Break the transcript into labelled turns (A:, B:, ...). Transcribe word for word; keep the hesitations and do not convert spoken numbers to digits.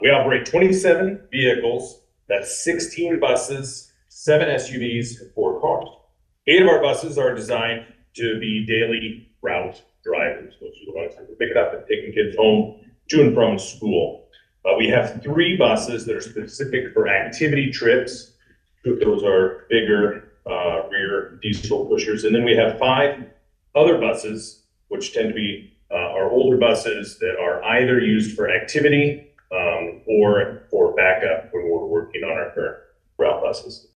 A: We operate twenty-seven vehicles, that's sixteen buses, seven S U Vs, and four cars. Eight of our buses are designed to be daily route drivers, which is what I pick it up and taking kids home to and from school. Uh, we have three buses that are specific for activity trips. Two of those are bigger uh, rear diesel pushers. And then we have five other buses, which tend to be uh, our older buses that are either used for activity um, or for backup when we're working on our current route buses.